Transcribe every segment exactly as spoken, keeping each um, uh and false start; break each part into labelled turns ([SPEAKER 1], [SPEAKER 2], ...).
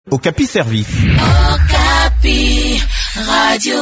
[SPEAKER 1] Okapi Service. Okapi Radio.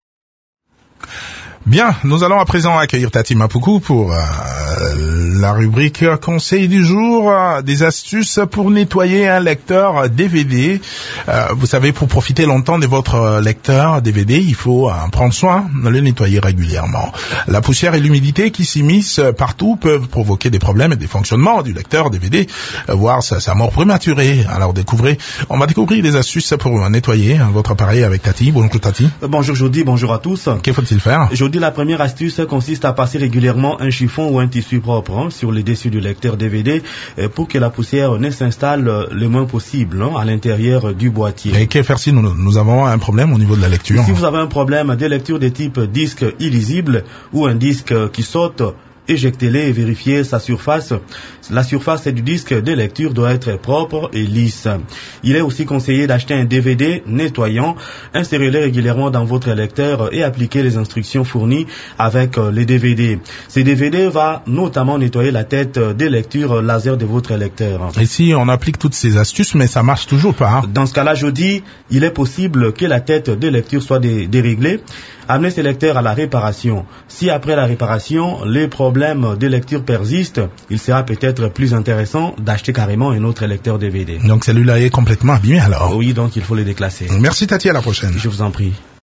[SPEAKER 2] Bien, nous allons à présent accueillir Tati Mapuku pour euh, la rubrique conseil du jour, euh, des astuces pour nettoyer un lecteur D V D. Euh, vous savez, pour profiter longtemps de votre lecteur D V D, il faut euh, prendre soin de le nettoyer régulièrement. La poussière et l'humidité qui s'immiscent partout peuvent provoquer des problèmes et des fonctionnements du lecteur D V D, euh, voire sa, sa mort prématurée. Alors découvrez, on va découvrir des astuces pour nettoyer votre appareil avec Tati. Bonjour Tati.
[SPEAKER 3] Bonjour Jody, bonjour à tous.
[SPEAKER 2] Que faut-il faire?
[SPEAKER 3] Jody, la première astuce consiste à passer régulièrement un chiffon ou un tissu propre hein, sur le dessus du lecteur D V D euh, pour que la poussière ne s'installe euh, le moins possible hein, à l'intérieur du boîtier.
[SPEAKER 2] Et que faire si nous, nous avons un problème au niveau de la lecture?
[SPEAKER 3] Si vous avez un problème de lecture de type disque illisible ou un disque qui saute, éjectez-les et vérifiez sa surface. La surface du disque de lecture doit être propre et lisse. Il est aussi conseillé d'acheter un D V D nettoyant. Insérez-le régulièrement dans votre lecteur et appliquez les instructions fournies avec les D V D. Ce D V D va notamment nettoyer la tête des lectures laser de votre lecteur.
[SPEAKER 2] Et si on applique toutes ces astuces, mais ça marche toujours pas hein?
[SPEAKER 3] Dans ce cas-là, je dis, il est possible que la tête de lecture soit dé- déréglée. Amenez ces lecteurs à la réparation. Si après la réparation, les problèmes de lecture persistent, il sera peut-être plus intéressant d'acheter carrément un autre lecteur D V D.
[SPEAKER 2] Donc celui-là est complètement abîmé alors?
[SPEAKER 3] Oui, donc il faut le déclasser.
[SPEAKER 2] Merci Tati, à la prochaine.
[SPEAKER 3] Je vous en prie.